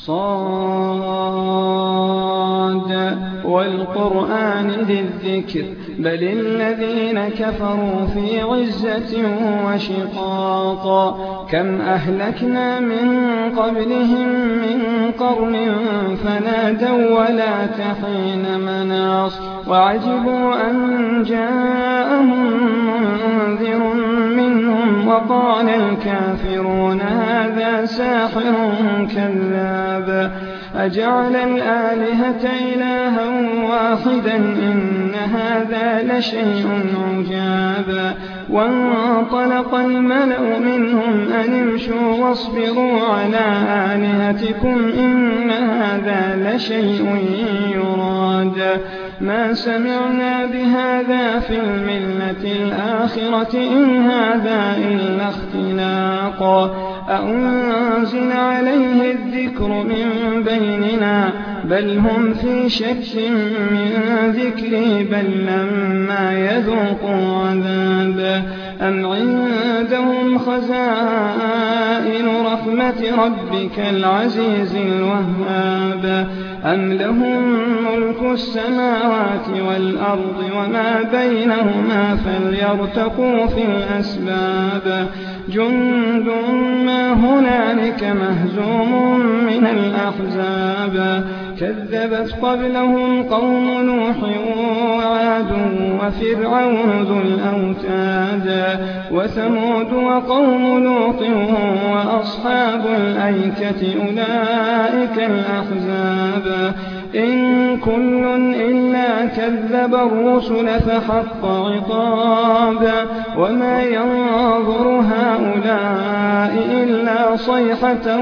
صاد والقرآن ذي الذكر بل الذين كفروا في عزة وشقاق كم أهلكنا من قبلهم من قرن فنادوا ولا تحين مناص وعجبوا أن جاءهم منذر منهم وقال الكافرون هذا ساحر كذاب أجعل الآلهة إلها واحدا إن هذا لشيء عجاب وانطلق الملأ منهم أن امشوا واصبروا على آلهتكم إن هذا لشيء يراد ما سمعنا بهذا في الملة الآخرة إن هذا إلا اختلاق أأنزل عليه الذكر من بيننا بل هم في شك من ذكري بل لما يذوقوا عذاب أم عندهم خزائن رحمة ربك العزيز الوهاب أم لهم ملك السماوات والأرض وما بينهما فليرتقوا في الأسباب جند ما هنالك مهزوم من الأحزاب كذبت قبلهم قوم نوح وعاد وفرعون ذو الأوتاد وثمود وقوم لوط وأصحاب الأيكة أولئك الأحزاب إن كل إلا كذب الرسل فحق عقاب وما ينظر هؤلاء إلا صيحة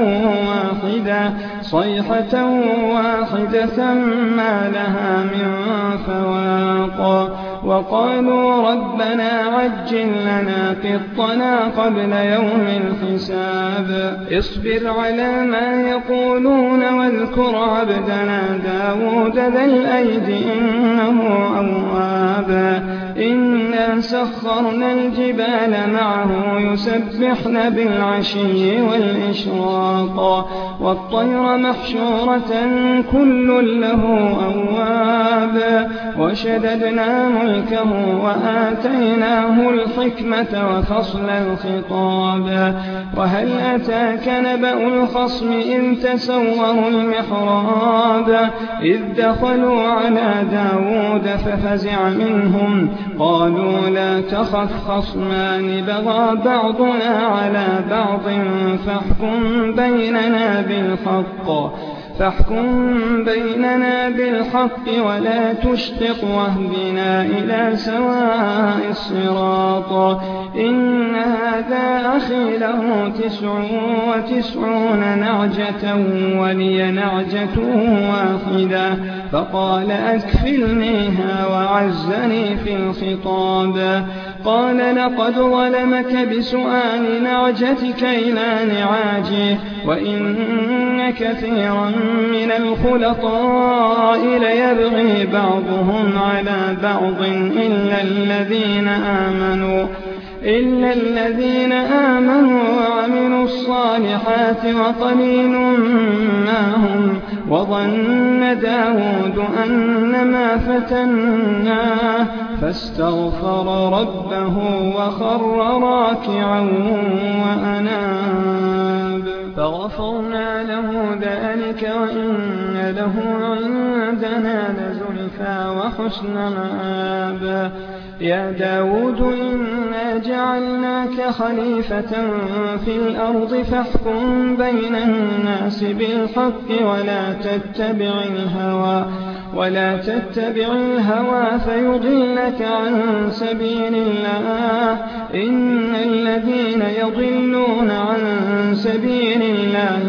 واحدة ما لها من فواق وقالوا ربنا عجل لنا قطنا قبل يوم الحساب اصبر على ما يقولون واذكر عبدنا داود ذا الأيد إنه أواب إنا سخرنا الجبال معه يسبحن بالعشي والإشراق والطير محشورة كل له أواب وشددنا ملكه وآتيناه الحكمة وفصل الخطاب وهل أتاك نبأ الخصم إذ تسوروا المحراب إذ دخلوا على داود ففزع منهم قالوا لا تخف خصمان بغى بعضنا على بعض فاحكم بيننا بالحق ولا تشطط واهدنا إلى سواء الصراط إن هذا أخي له 99 نعجة ولي نعجة واحدة فقال أكفلنيها وعزني في الخطاب قال لقد ظلمك بسؤال نعجتك إلى نعاجه وإن كثيرا من الخلطاء ليبغي بعضهم على بعض إلا الذين آمنوا وعملوا الصالحات وقليل ما هم وظن داود أنما فتناه فاستغفر ربه وخر راكعا وأناب فغفرنا له ذلك وإن له عندنا لزلفى وحسن مآب يا داود إنا جعلناك خليفة في الأرض فاحكم بين الناس بالحق ولا تتبع الهوى فيضلك عن سبيل الله إن الذين يضلون عن سبيل الله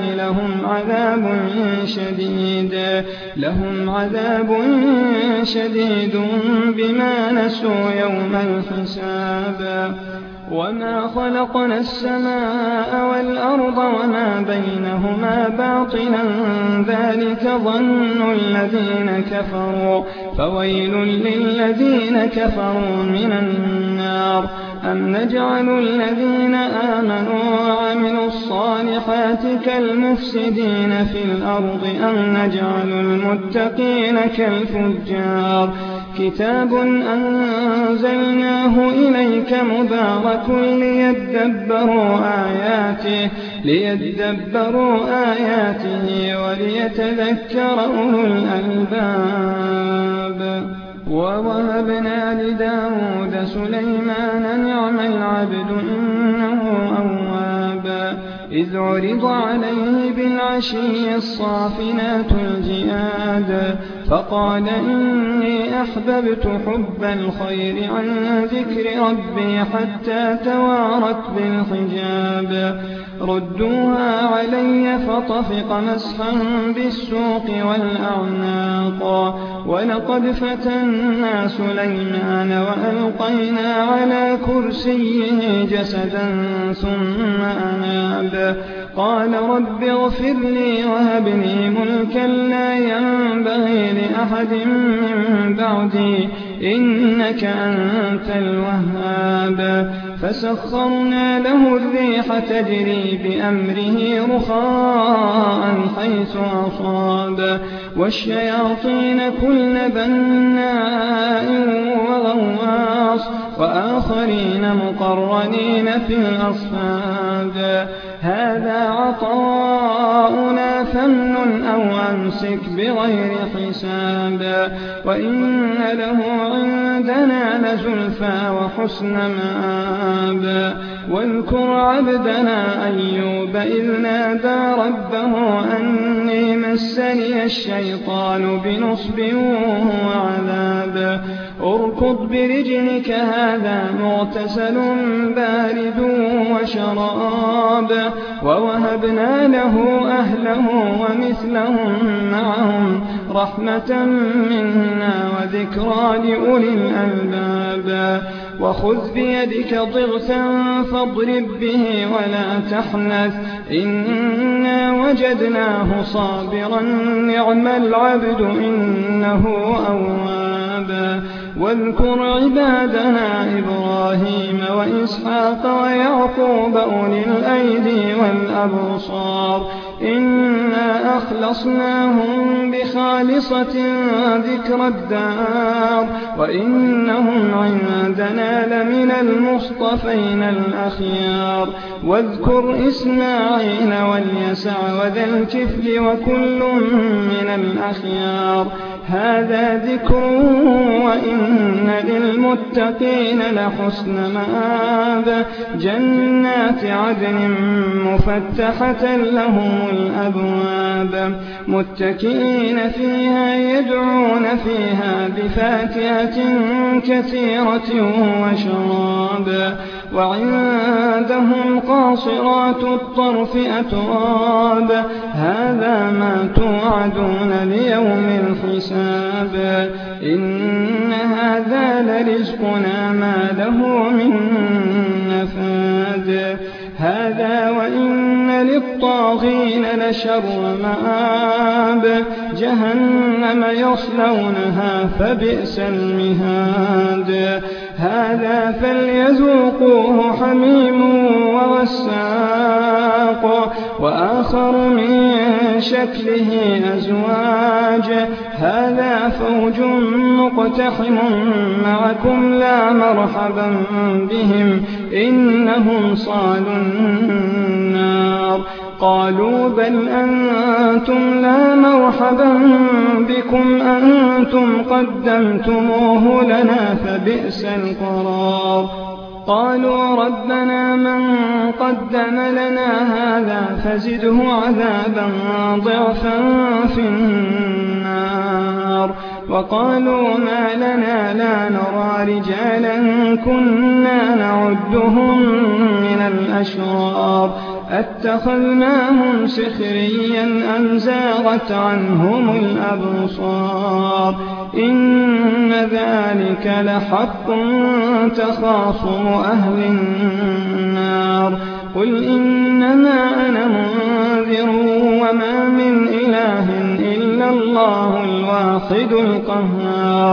لهم عذاب شديد بما نسوا يوم الحساب وما خلقنا السماء والأرض وما بينهما باطلا ذلك ظن الذين كفروا فويل للذين كفروا من النار أم نجعل الذين آمنوا وعملوا الصالحات كالمفسدين في الأرض أم نجعل المتقين كالفجار كتاب أنزلناه إليك مبارك ليدبروا آياته وليتذكر أولو الألباب ووهبنا لداود سليمان نعم العبد إنه أواب إذ عرض عليه بالعشي الصافنات الجياد فقال إني أحببت حب الخير عن ذكر ربي حتى توارت بالحجاب ردوها علي فطفق مسحا بالسوق والأعناق ولقد فتنا سليمان وألقينا على كرسيه جسدا ثم أناب قال رب اغفر لي وهب لي ملكا لا ينبغي لأحد من بعدي إنك أنت الوهاب فسخرنا له الريح تجري بأمره رخاء حيث أصاب والشياطين كل بناء وغواص وآخرين مقرنين في الأصفاد هذا عطاؤنا فامنن أو أمسك بغير حساب وإن له عندنا لزلفى وحسن مآب واذكر عبدنا أيوب إذ نادى ربه أني مسني الشيطان بنصب وعذاب اركض برجلك هذا مغتسل بارد وشراب ووهبنا له أهله ومثلهم معهم رحمة منا وذكرى لأولي الألباب وخذ بيدك ضغثا فاضرب به ولا تحنث إنا وجدناه صابرا نعم العبد إنه أواب واذكر عبادنا إبراهيم وإسحاق ويعقوب أولي الأيدي والأبصار إنا أخلصناهم بخالصة ذكر الدار وإنهم عندنا لمن المصطفين الأخيار واذكر إسماعيل واليسع وذا الكفل وكل من الأخيار هذا ذكر وإن للمتقين لحسن مآب جنات عدن مفتحة لهم الأبواب متكئين فيها يدعون فيها بفاكهة كثيرة وشراب وعندهم قاصرات الطرف أتراب هذا ما توعدون ليوم الحساب إن هذا لرزقنا ما له من نفاد هذا وإن للطاغين لشر مآب جهنم يصلونها فبئس المهاد هذا فليذوقوه حميم وغساق وآخر من شكله أزواج هذا فوج مقتحم معكم لا مرحبا بهم إنهم صالوا النار قالوا بل أنتم لا مرحبا بكم أنتم قدمتموه لنا فبئس القرار قالوا ربنا من قدم لنا هذا فزده عذابا ضعفا في النار وقالوا ما لنا لا نرى رجالا كنا نعدهم من الأشرار أتخذناهم سخريا أم زاغت عنهم الأبصار إن ذلك لحق تخاصم أهل النار قل إنما أنا منذر وما من إله إلا الله الواحد القهار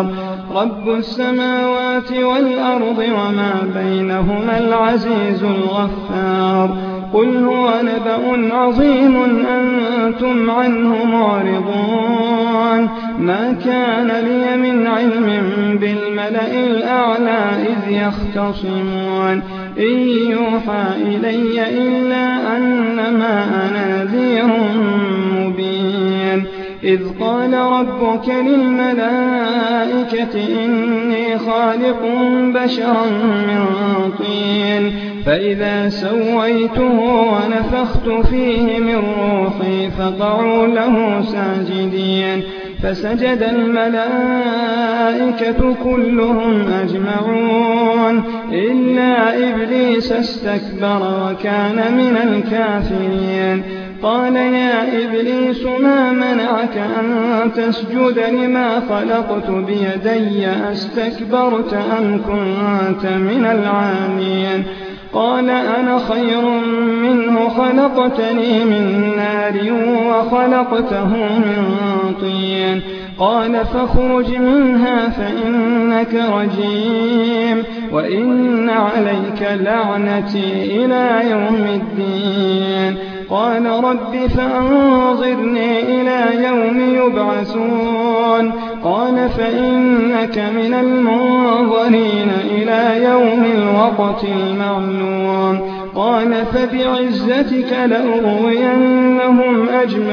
رب السماوات والأرض وما بينهما العزيز الغفار قل هو نبأ عظيم أنتم عنه معرضون ما كان لي من علم بالملأ الأعلى إذ يختصمون إن يوحى إلي إلا أنما أنا نذير مبين إذ قال ربك للملائكة إني خالق بشرا من طين فإذا سويته ونفخت فيه من روحي فقعوا له ساجدين فسجد الملائكة كلهم أجمعون إلا إبليس استكبر وكان من الكافرين قال يا إبليس ما منعك أن تسجد لما خلقت بيدي أستكبرت أم كنت من العالين قال أنا خير منه خلقتني من نار وخلقته من طين قال فاخرج منها فإنك رجيم وإن عليك لعنتي إلى يوم الدين قال رب فأنظرني إلى يوم يبعثون قال فإنك من المنظرين إلى يوم الوقت المعلوم قال فبعزتك لأغوينهم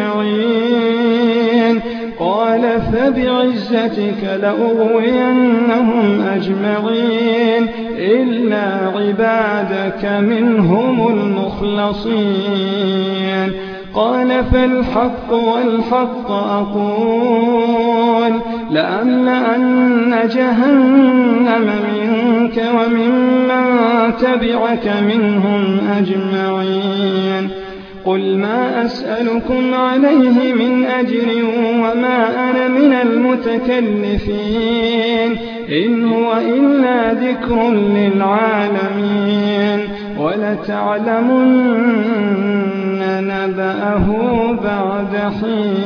أجمعين إلا عبادك منهم المخلصين قال فالحق والحق أقول لأملأن جهنم منك وممن تبعك منهم أجمعين قل ما أسألكم عليه من أجر وما أنا من المتكلفين إن هو إلا ذكر للعالمين ولتعلمن نبأه بعد حين